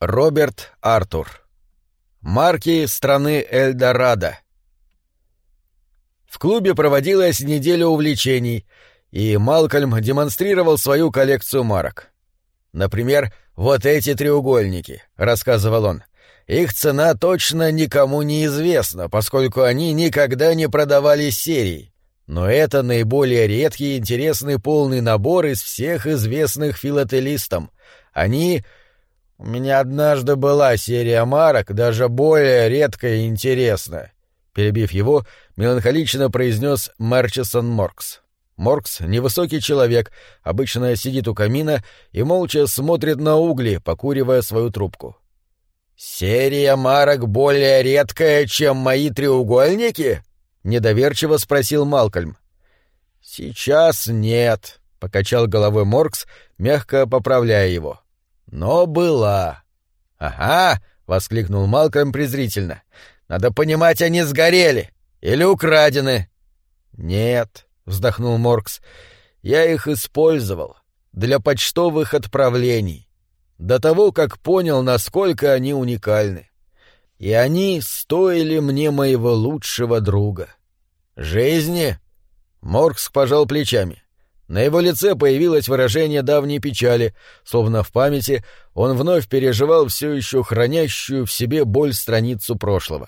Роберт Артур. Марки страны Эльдорадо. В клубе проводилась неделя увлечений, и Малкольм демонстрировал свою коллекцию марок. «Например, вот эти треугольники», — рассказывал он. «Их цена точно никому не известна, поскольку они никогда не продавались серией. Но это наиболее редкий и интересный полный набор из всех известных филателистам. Они... У меня однажды была серия марок, даже более редкая и интересная», — перебив его, меланхолично произнес Мерчисон Моркс. Моркс — невысокий человек, обычно сидит у камина и молча смотрит на угли, покуривая свою трубку. «Серия марок более редкая, чем мои треугольники?» — недоверчиво спросил Малкольм. «Сейчас нет», — покачал головой Моркс, мягко поправляя его. «Но была». «Ага», — воскликнул Малкольм презрительно. «Надо понимать, они сгорели или украдены». «Нет», — вздохнул Моркс, — «я их использовал для почтовых отправлений, до того, как понял, насколько они уникальны. И они стоили мне моего лучшего друга. Жизни?» Моркс пожал плечами. На его лице появилось выражение давней печали, словно в памяти он вновь переживал все еще хранящую в себе боль страницу прошлого.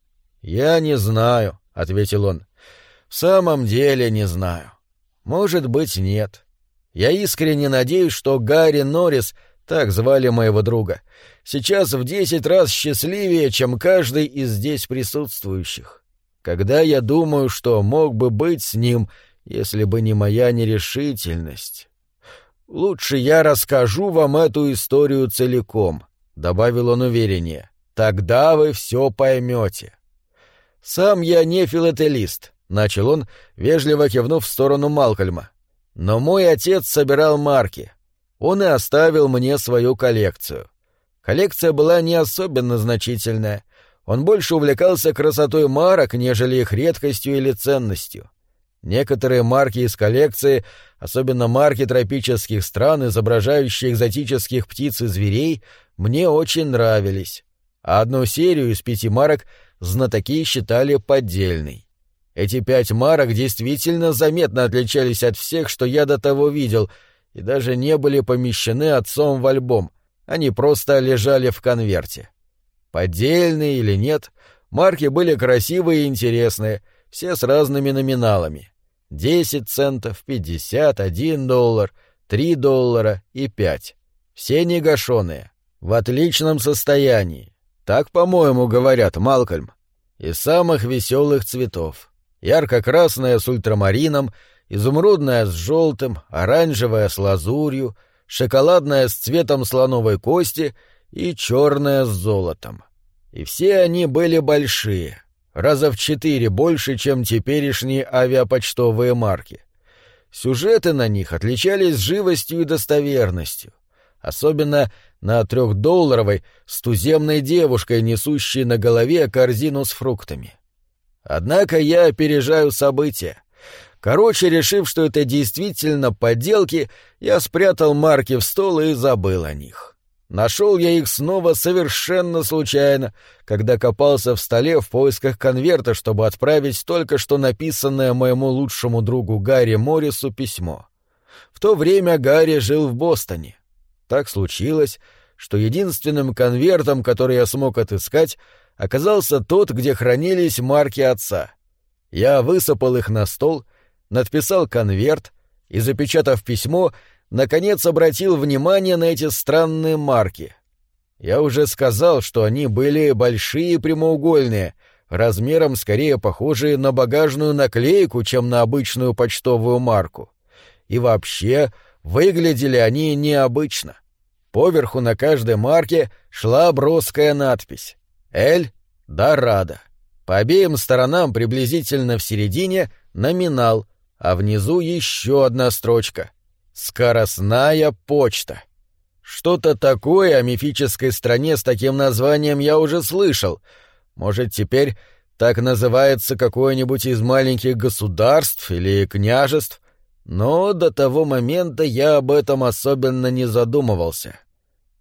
«Я не знаю», — ответил он. «В самом деле не знаю. Может быть, нет. Я искренне надеюсь, что Гарри Норрис, так звали моего друга, сейчас в 10 раз счастливее, чем каждый из здесь присутствующих. Когда я думаю, что мог бы быть с ним, если бы не моя нерешительность. Лучше я расскажу вам эту историю целиком», — добавил он увереннее. «Тогда вы все поймете». «Сам я не филателист», — начал он, вежливо кивнув в сторону Малкольма. «Но мой отец собирал марки. Он и оставил мне свою коллекцию. Коллекция была не особенно значительная. Он больше увлекался красотой марок, нежели их редкостью или ценностью. Некоторые марки из коллекции, особенно марки тропических стран, изображающие экзотических птиц и зверей, мне очень нравились. А одну серию из 5 марок знатоки считали поддельной. Эти 5 марок действительно заметно отличались от всех, что я до того видел, и даже не были помещены отцом в альбом, они просто лежали в конверте. Поддельные или нет, марки были красивые и интересные, все с разными номиналами. 10 центов, 50, $1, $3 и 5. Все негашеные, в отличном состоянии. Так, по-моему, говорят, Малкольм. Из самых веселых цветов. Ярко-красная с ультрамарином, изумрудная с желтым, оранжевая с лазурью, шоколадная с цветом слоновой кости и черная с золотом. И все они были большие. Раза в 4 больше, чем теперешние авиапочтовые марки. Сюжеты на них отличались живостью и достоверностью. Особенно на $3 с туземной девушкой, несущей на голове корзину с фруктами. Однако я опережаю события. Короче, решив, что это действительно подделки, я спрятал марки в стол и забыл о них. Нашел я их снова совершенно случайно, когда копался в столе в поисках конверта, чтобы отправить только что написанное моему лучшему другу Гарри Моррису письмо. В то время Гарри жил в Бостоне. Так случилось, что единственным конвертом, который я смог отыскать, оказался тот, где хранились марки отца. Я высыпал их на стол, надписал конверт и, запечатав письмо, наконец обратил внимание на эти странные марки. Я уже сказал, что они были большие и прямоугольные, размером скорее похожие на багажную наклейку, чем на обычную почтовую марку. И вообще, выглядели они необычно. Поверху на каждой марке шла броская надпись «Эль-Дорадо». По обеим сторонам, приблизительно в середине, номинал, а внизу еще одна строчка «Скоростная почта». Что-то такое о мифической стране с таким названием я уже слышал. Может, теперь так называется какое-нибудь из маленьких государств или княжеств, но до того момента я об этом особенно не задумывался.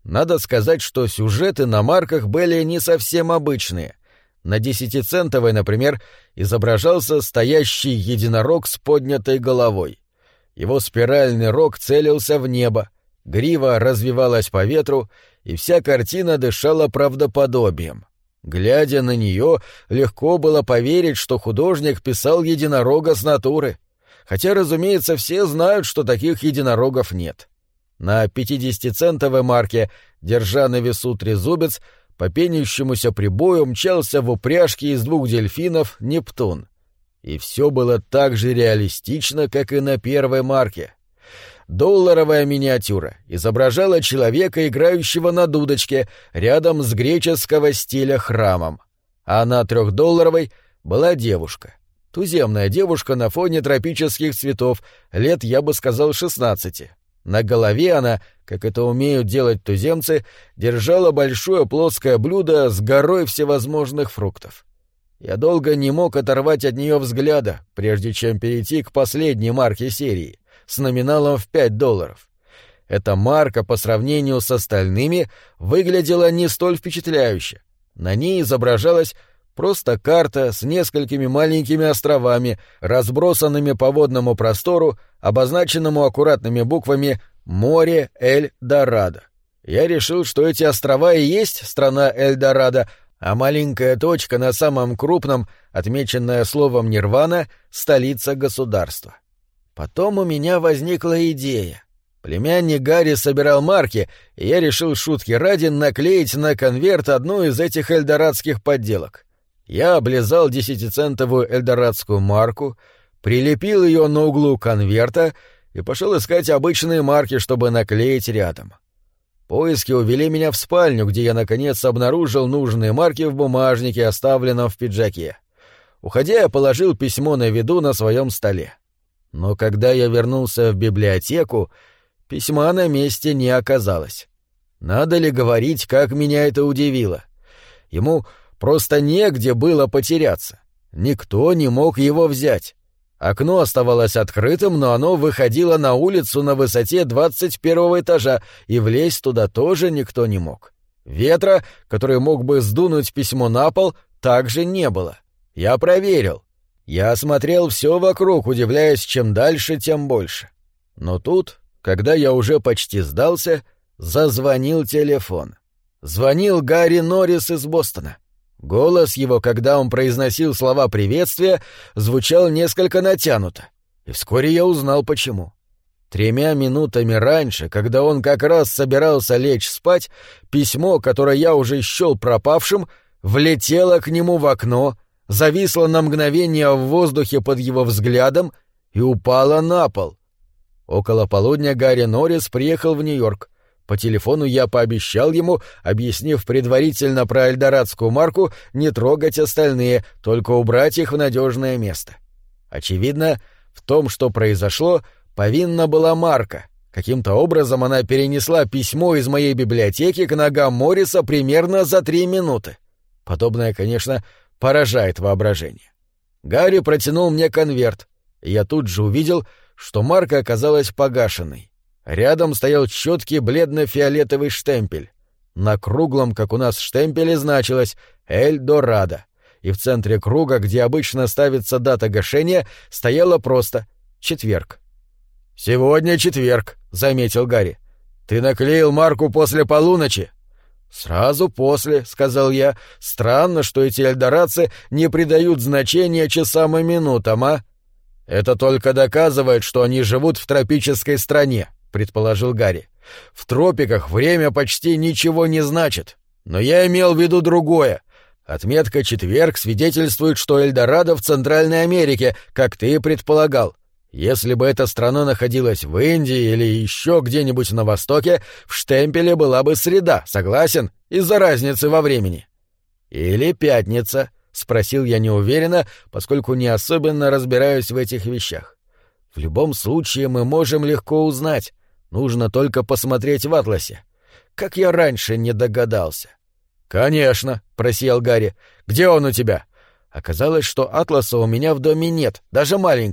Надо сказать, что сюжеты на марках были не совсем обычные. На 10-центовой, например, изображался стоящий единорог с поднятой головой. Его спиральный рог целился в небо, грива развивалась по ветру, и вся картина дышала правдоподобием. Глядя на нее, легко было поверить, что художник писал единорога с натуры. Хотя, разумеется, все знают, что таких единорогов нет. На 50-центовой марке, держа на весу трезубец, по пенящемуся прибою мчался в упряжке из 2 дельфинов Нептун. И все было так же реалистично, как и на первой марке. Долларовая миниатюра изображала человека, играющего на дудочке, рядом с греческого стиля храмом. А на 3-долларовой была девушка. Туземная девушка на фоне тропических цветов, лет, я бы сказал, 16. На голове она, как это умеют делать туземцы, держала большое плоское блюдо с горой всевозможных фруктов. Я долго не мог оторвать от нее взгляда, прежде чем перейти к последней марке серии, с номиналом в $5. Эта марка по сравнению с остальными выглядела не столь впечатляюще. На ней изображалась просто карта с несколькими маленькими островами, разбросанными по водному простору, обозначенному аккуратными буквами «Море Эль-Дорадо». Я решил, что эти острова и есть страна Эль-Дорадо, а маленькая точка на самом крупном, отмеченная словом «Нирвана», — столица государства. Потом у меня возникла идея. Племянник Гарри собирал марки, и я решил шутки ради наклеить на конверт одну из этих эльдорадских подделок. Я облизал 10-центовую эльдорадскую марку, прилепил ее на углу конверта и пошел искать обычные марки, чтобы наклеить рядом. Поиски увели меня в спальню, где я, наконец, обнаружил нужные марки в бумажнике, оставленном в пиджаке. Уходя, я положил письмо на виду на своем столе. Но когда я вернулся в библиотеку, письма на месте не оказалось. Надо ли говорить, как меня это удивило? Ему просто негде было потеряться. Никто не мог его взять. Окно оставалось открытым, но оно выходило на улицу на высоте 21-го этажа, и влезть туда тоже никто не мог. Ветра, который мог бы сдунуть письмо на пол, также не было. Я проверил. Я осмотрел все вокруг, удивляясь, чем дальше, тем больше. Но тут, когда я уже почти сдался, зазвонил телефон. Звонил Гарри Норрис из Бостона. Голос его, когда он произносил слова приветствия, звучал несколько натянуто, и вскоре я узнал, почему. 3 минутами раньше, когда он как раз собирался лечь спать, письмо, которое я уже счёл пропавшим, влетело к нему в окно, зависло на мгновение в воздухе под его взглядом и упало на пол. Около полудня Гарри Норрис приехал в Нью-Йорк. По телефону я пообещал ему, объяснив предварительно про эльдорадскую марку, не трогать остальные, только убрать их в надежное место. Очевидно, в том, что произошло, повинна была марка. Каким-то образом она перенесла письмо из моей библиотеки к ногам Морриса примерно за 3 минуты. Подобное, конечно, поражает воображение. Гарри протянул мне конверт, и я тут же увидел, что марка оказалась погашенной. Рядом стоял чёткий бледно-фиолетовый штемпель. На круглом, как у нас, штемпеле значилось «Эль-Дорадо», и в центре круга, где обычно ставится дата гашения, стояло просто «Четверг». «Сегодня четверг», — заметил Гарри. «Ты наклеил марку после полуночи?» «Сразу после», — сказал я. «Странно, что эти эльдорадцы не придают значения часам и минутам, а?» «Это только доказывает, что они живут в тропической стране», — предположил Гарри. «В тропиках время почти ничего не значит. Но я имел в виду другое. Отметка «четверг» свидетельствует, что Эльдорадо в Центральной Америке, как ты и предполагал. Если бы эта страна находилась в Индии или еще где-нибудь на Востоке, в штемпеле была бы среда, согласен, из-за разницы во времени». «Или пятница», — спросил я неуверенно, поскольку не особенно разбираюсь в этих вещах. «В любом случае мы можем легко узнать. Нужно только посмотреть в атласе. Как я раньше не догадался». «Конечно», — просиял Гарри. «Где он у тебя?» Оказалось, что атласа у меня в доме нет, даже маленького.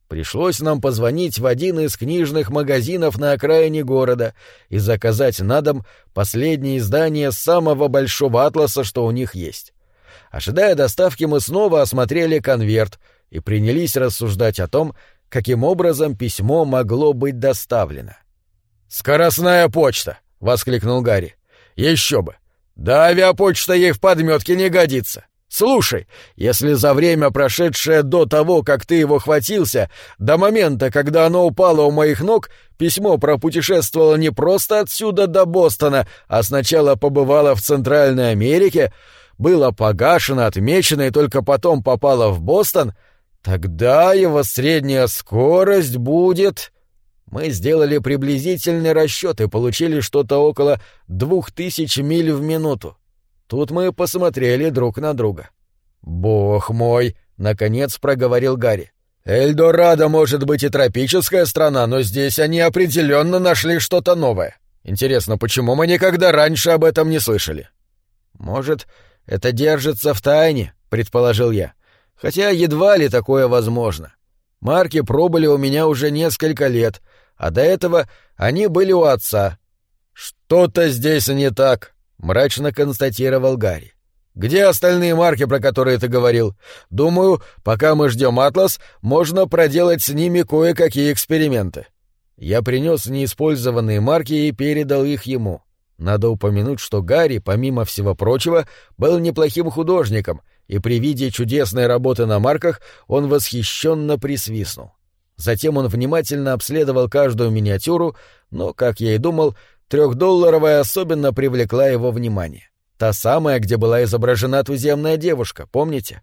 Пришлось нам позвонить в один из книжных магазинов на окраине города и заказать на дом последнее издание самого большого атласа, что у них есть. Ожидая доставки, мы снова осмотрели конверт и принялись рассуждать о том, каким образом письмо могло быть доставлено. «Скоростная почта!» — воскликнул Гарри. «Еще бы! Да авиапочта ей в подметке не годится! Слушай, если за время, прошедшее до того, как ты его хватился, до момента, когда оно упало у моих ног, письмо пропутешествовало не просто отсюда до Бостона, а сначала побывало в Центральной Америке, было погашено, отмечено и только потом попало в Бостон, тогда его средняя скорость будет...» Мы сделали приблизительный расчет и получили что-то около 2000 миль в минуту. Тут мы посмотрели друг на друга. «Бог мой!» — наконец проговорил Гарри. «Эльдорадо может быть и тропическая страна, но здесь они определенно нашли что-то новое. Интересно, почему мы никогда раньше об этом не слышали?» «Может, это держится в тайне?» — предположил я. «Хотя едва ли такое возможно. Марки пробыли у меня уже несколько лет, а до этого они были у отца». «Что-то здесь не так», — мрачно констатировал Гарри. «Где остальные марки, про которые ты говорил? Думаю, пока мы ждем «Атлас», можно проделать с ними кое-какие эксперименты». Я принес неиспользованные марки и передал их ему. Надо упомянуть, что Гарри, помимо всего прочего, был неплохим художником, и при виде чудесной работы на марках он восхищенно присвистнул. Затем он внимательно обследовал каждую миниатюру, но, как я и думал, 3-долларовая особенно привлекла его внимание. Та самая, где была изображена туземная девушка, помните?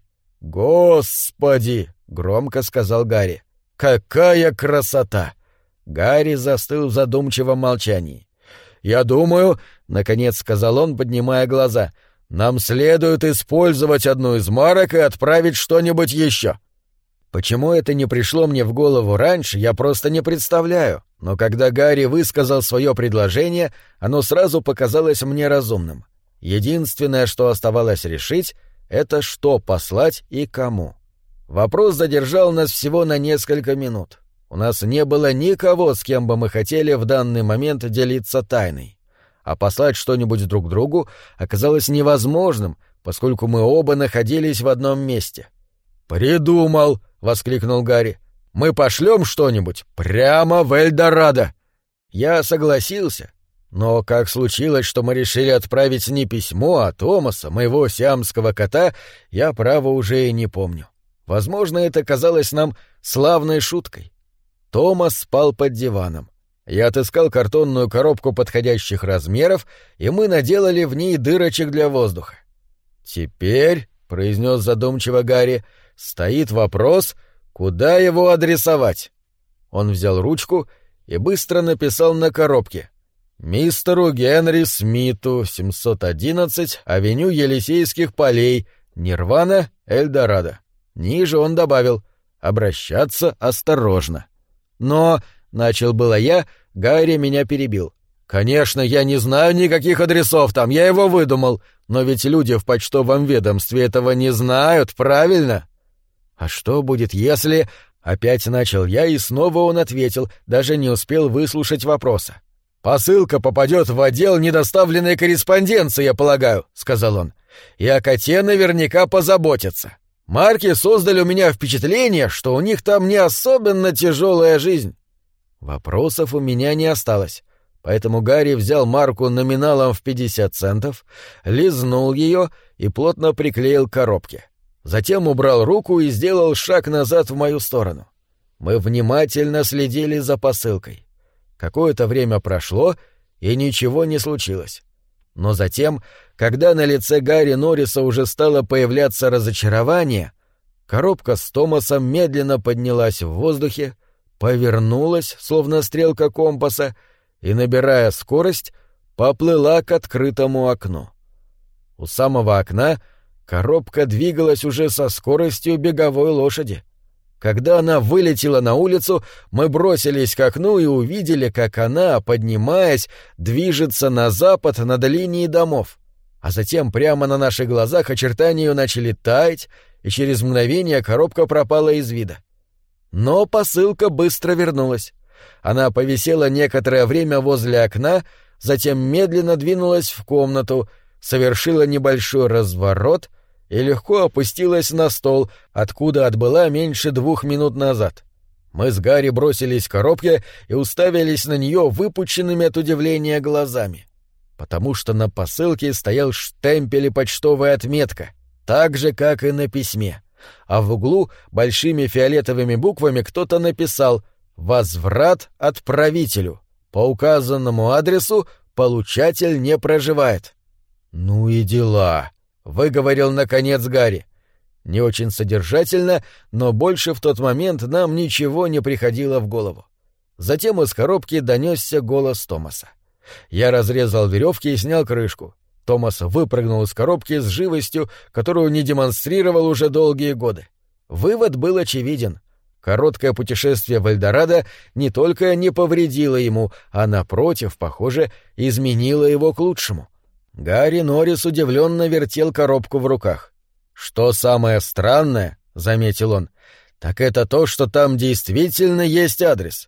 «Господи!» — громко сказал Гарри. «Какая красота!» Гарри застыл в задумчивом молчании. «Я думаю, — наконец сказал он, поднимая глаза, — нам следует использовать одну из марок и отправить что-нибудь еще». Почему это не пришло мне в голову раньше, я просто не представляю, но когда Гарри высказал свое предложение, оно сразу показалось мне разумным. Единственное, что оставалось решить, это что послать и кому. Вопрос задержал нас всего на несколько минут. У нас не было никого, с кем бы мы хотели в данный момент делиться тайной. А послать что-нибудь друг другу оказалось невозможным, поскольку мы оба находились в одном месте. «Придумал!» — воскликнул Гарри. «Мы пошлем что-нибудь прямо в Эльдорадо!» Я согласился, но как случилось, что мы решили отправить не письмо, а Томаса, моего сиамского кота, я, право, уже и не помню. Возможно, это казалось нам славной шуткой. Томас спал под диваном. Я отыскал картонную коробку подходящих размеров, и мы наделали в ней дырочек для воздуха. «Теперь», — произнес задумчиво Гарри, — «стоит вопрос, куда его адресовать». Он взял ручку и быстро написал на коробке: «Мистеру Генри Смиту, 711, авеню Елисейских полей, Нирвана, Эльдорадо». Ниже он добавил: «Обращаться осторожно». «Но...» — начал было я, Гарри меня перебил. «Конечно, я не знаю никаких адресов там, я его выдумал, но ведь люди в почтовом ведомстве этого не знают, правильно?» «А что будет, если...» — опять начал я, и снова он ответил, даже не успел выслушать вопроса. «Посылка попадет в отдел недоставленной корреспонденции, я полагаю», — сказал он. «И о коте наверняка позаботятся. Марки создали у меня впечатление, что у них там не особенно тяжелая жизнь». Вопросов у меня не осталось, поэтому Гарри взял марку номиналом в 50 центов, лизнул ее и плотно приклеил к коробке. Затем убрал руку и сделал шаг назад в мою сторону. Мы внимательно следили за посылкой. Какое-то время прошло, и ничего не случилось. Но затем, когда на лице Гарри Норриса уже стало появляться разочарование, коробка с Томасом медленно поднялась в воздухе, повернулась, словно стрелка компаса, и, набирая скорость, поплыла к открытому окну. У самого окна коробка двигалась уже со скоростью беговой лошади. Когда она вылетела на улицу, мы бросились к окну и увидели, как она, поднимаясь, движется на запад над линией домов. А затем прямо на наших глазах очертания ее начали таять, и через мгновение коробка пропала из вида. Но посылка быстро вернулась. Она повисела некоторое время возле окна, затем медленно двинулась в комнату, совершила небольшой разворот и легко опустилась на стол, откуда отбыла меньше 2 минут назад. Мы с Гарри бросились к коробке и уставились на нее выпученными от удивления глазами. Потому что на посылке стоял штемпель и почтовая отметка, так же, как и на письме. А в углу большими фиолетовыми буквами кто-то написал «Возврат отправителю. По указанному адресу получатель не проживает». «Ну и дела», — выговорил наконец Гарри. Не очень содержательно, но больше в тот момент нам ничего не приходило в голову. Затем из коробки донесся голос Томаса. Я разрезал веревки и снял крышку. Томас выпрыгнул из коробки с живостью, которую не демонстрировал уже долгие годы. Вывод был очевиден. Короткое путешествие в Эльдорадо не только не повредило ему, а, напротив, похоже, изменило его к лучшему. Гарри Норрис удивленно вертел коробку в руках. «Что самое странное, — заметил он, — так это то, что там действительно есть адрес.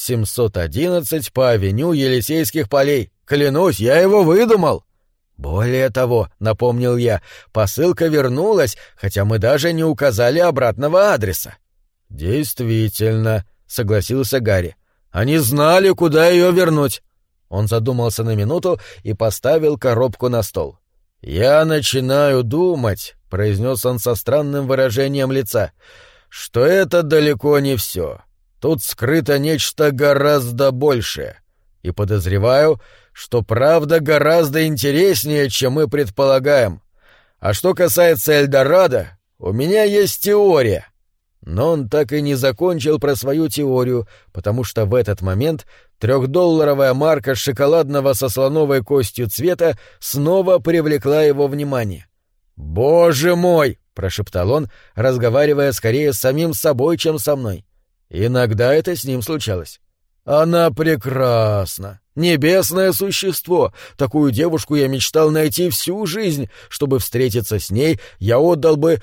711 по авеню Елисейских полей. Клянусь, я его выдумал!» «Более того, — напомнил я, — посылка вернулась, хотя мы даже не указали обратного адреса». «Действительно, — согласился Гарри, — они знали, куда ее вернуть». Он задумался на минуту и поставил коробку на стол. «Я начинаю думать, — произнес он со странным выражением лица, — что это далеко не все. Тут скрыто нечто гораздо большее. И подозреваю, что правда гораздо интереснее, чем мы предполагаем. А что касается Эльдорадо, у меня есть теория». Но он так и не закончил про свою теорию, потому что в этот момент 3-долларовая марка шоколадного со слоновой костью цвета снова привлекла его внимание. «Боже мой!» — прошептал он, разговаривая скорее с самим собой, чем со мной. Иногда это с ним случалось. «Она прекрасна! Небесное существо! Такую девушку я мечтал найти всю жизнь. Чтобы встретиться с ней, я отдал бы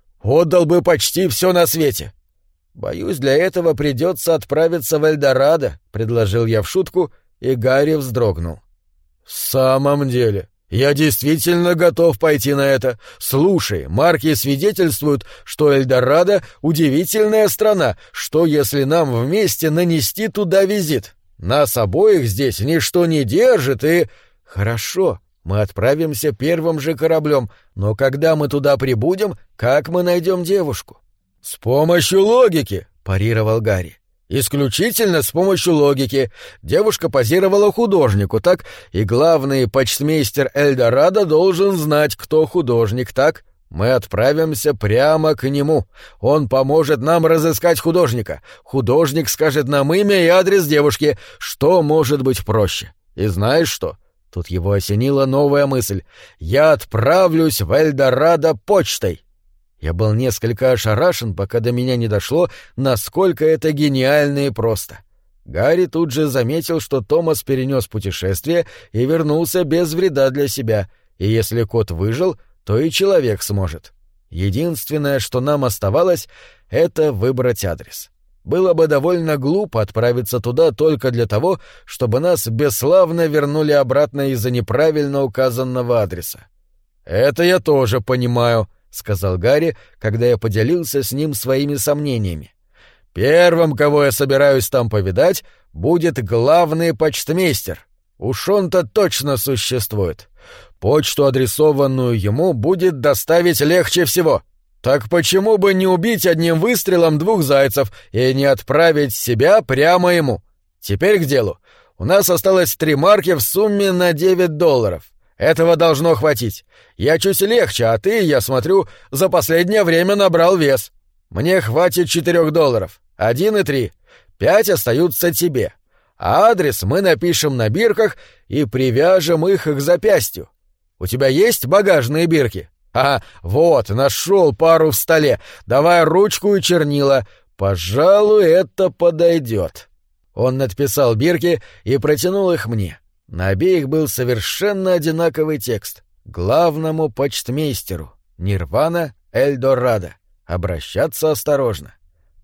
почти все на свете». «Боюсь, для этого придется отправиться в Эльдорадо», — предложил я в шутку, и Гарри вздрогнул. «В самом деле, я действительно готов пойти на это. Слушай, марки свидетельствуют, что Эльдорадо — удивительная страна. Что, если нам вместе нанести туда визит? Нас обоих здесь ничто не держит, и...» «Хорошо, мы отправимся первым же кораблем, но когда мы туда прибудем, как мы найдем девушку?» «С помощью логики», — парировал Гарри. «Исключительно с помощью логики. Девушка позировала художнику, так? И главный почтмейстер Эльдорадо должен знать, кто художник, так? Мы отправимся прямо к нему. Он поможет нам разыскать художника. Художник скажет нам имя и адрес девушки. Что может быть проще? И знаешь что?» Тут его осенила новая мысль. «Я отправлюсь в Эльдорадо почтой». Я был несколько ошарашен, пока до меня не дошло, насколько это гениально и просто. Гарри тут же заметил, что Томас перенес путешествие и вернулся без вреда для себя, и если кот выжил, то и человек сможет. Единственное, что нам оставалось, — это выбрать адрес. Было бы довольно глупо отправиться туда только для того, чтобы нас бесславно вернули обратно из-за неправильно указанного адреса. «Это я тоже понимаю», — сказал Гарри, когда я поделился с ним своими сомнениями. «Первым, кого я собираюсь там повидать, будет главный почтмейстер. Уж он-то точно существует. Почту, адресованную ему, будет доставить легче всего. Так почему бы не убить одним выстрелом 2 зайцев и не отправить себя прямо ему? Теперь к делу. У нас осталось 3 марки в сумме на $9. Этого должно хватить. Я чуть легче, а ты, я смотрю, за последнее время набрал вес. Мне хватит $4. 1 и 3. 5 остаются тебе. А адрес мы напишем на бирках и привяжем их к запястью. У тебя есть багажные бирки? А, вот, нашел пару в столе. Давай ручку и чернила. Пожалуй, это подойдет». Он надписал бирки и протянул их мне. На обеих был совершенно одинаковый текст. «Главному почтмейстеру. Нирвана, Эльдорадо. Обращаться осторожно».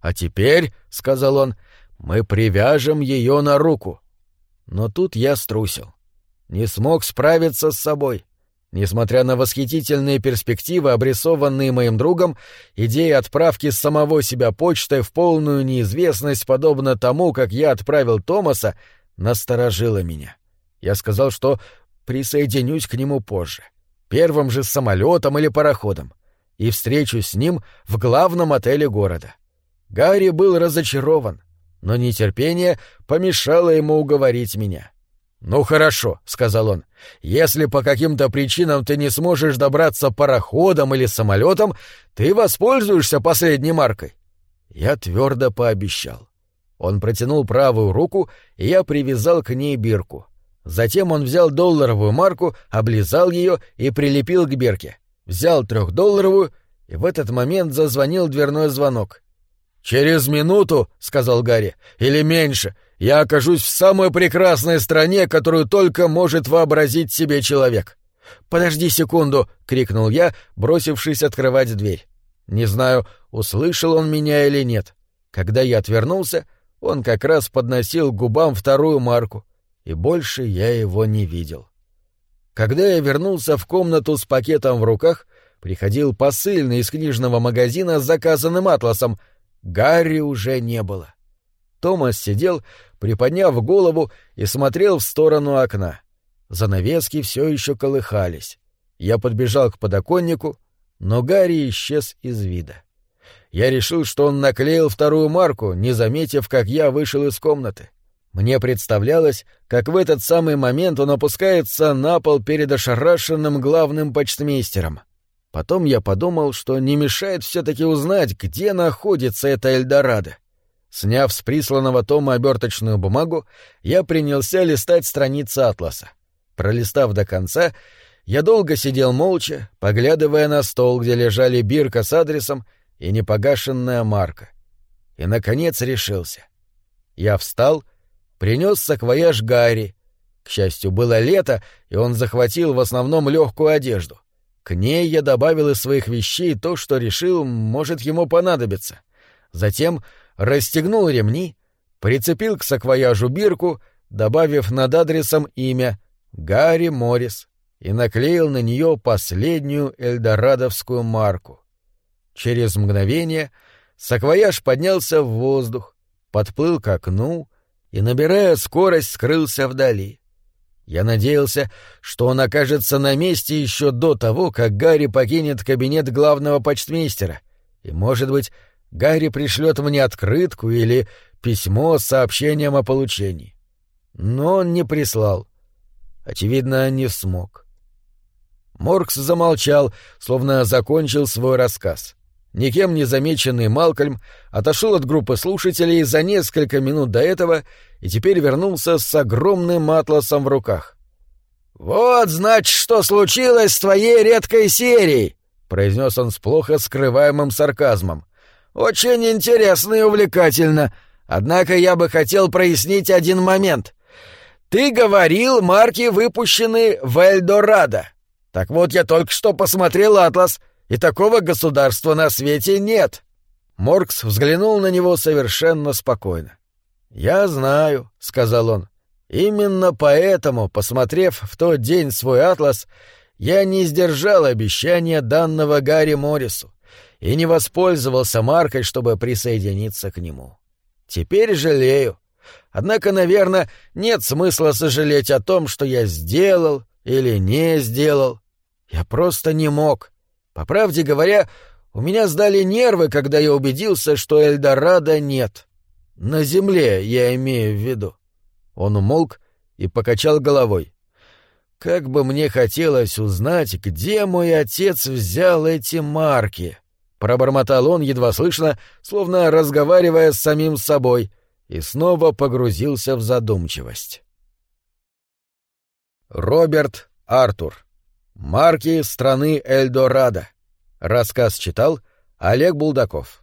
«А теперь, — сказал он, — мы привяжем ее на руку». Но тут я струсил. Не смог справиться с собой. Несмотря на восхитительные перспективы, обрисованные моим другом, идея отправки самого себя почтой в полную неизвестность, подобно тому, как я отправил Томаса, насторожила меня. Я сказал, что присоединюсь к нему позже, первым же самолетом или пароходом, и встречусь с ним в главном отеле города. Гарри был разочарован, но нетерпение помешало ему уговорить меня. «Ну хорошо», — сказал он, — «если по каким-то причинам ты не сможешь добраться пароходом или самолетом, ты воспользуешься последней маркой». Я твердо пообещал. Он протянул правую руку, и я привязал к ней бирку. Затем он взял долларовую марку, облизал ее и прилепил к бирке. Взял 3-долларовую, и в этот момент зазвонил дверной звонок. «Через минуту, — сказал Гарри, — или меньше, я окажусь в самой прекрасной стране, которую только может вообразить себе человек». «Подожди секунду!» — крикнул я, бросившись открывать дверь. Не знаю, услышал он меня или нет. Когда я отвернулся, он как раз подносил к губам 2-ю марку, и больше я его не видел. Когда я вернулся в комнату с пакетом в руках, приходил посыльный из книжного магазина с заказанным атласом. Гарри уже не было. Томас сидел, приподняв голову, и смотрел в сторону окна. Занавески все еще колыхались. Я подбежал к подоконнику, но Гарри исчез из вида. Я решил, что он наклеил 2-ю марку, не заметив, как я вышел из комнаты. Мне представлялось, как в этот самый момент он опускается на пол перед ошарашенным главным почтмейстером. Потом я подумал, что не мешает все-таки узнать, где находится это Эльдорадо. Сняв с присланного Тома оберточную бумагу, я принялся листать страницы атласа. Пролистав до конца, я долго сидел молча, поглядывая на стол, где лежали бирка с адресом и непогашенная марка. И, наконец, решился. Я встал, принес саквояж Гарри. К счастью, было лето, и он захватил в основном легкую одежду. К ней я добавил из своих вещей то, что решил, может ему понадобиться. Затем расстегнул ремни, прицепил к саквояжу бирку, добавив над адресом имя Гарри Моррис, и наклеил на нее последнюю эльдорадовскую марку. Через мгновение саквояж поднялся в воздух, подплыл к окну и, набирая скорость, скрылся вдали. Я надеялся, что он окажется на месте еще до того, как Гарри покинет кабинет главного почтмейстера, и, может быть, Гарри пришлет мне открытку или письмо с сообщением о получении. Но он не прислал. Очевидно, не смог. Моркс замолчал, словно закончил свой рассказ. Никем не замеченный Малкольм отошел от группы слушателей за несколько минут до этого и теперь вернулся с огромным атласом в руках. «Вот, значит, что случилось с твоей редкой серией», — произнес он с плохо скрываемым сарказмом. «Очень интересно и увлекательно. Однако я бы хотел прояснить один момент. Ты говорил, марки выпущены в Эльдорадо. Так вот, я только что посмотрел атлас, и такого государства на свете нет». Моркс взглянул на него совершенно спокойно. «Я знаю», — сказал он. «Именно поэтому, посмотрев в тот день свой атлас, я не сдержал обещания данного Гарри Моррису и не воспользовался маркой, чтобы присоединиться к нему. Теперь жалею. Однако, наверное, нет смысла сожалеть о том, что я сделал или не сделал. Я просто не мог. По правде говоря, у меня сдали нервы, когда я убедился, что Эльдорадо нет. На земле, я имею в виду». Он умолк и покачал головой. «Как бы мне хотелось узнать, где мой отец взял эти марки», — пробормотал он едва слышно, словно разговаривая с самим собой, и снова погрузился в задумчивость. Роберт Артур. «Марки страны Эльдорадо». Рассказ читал Олег Булдаков.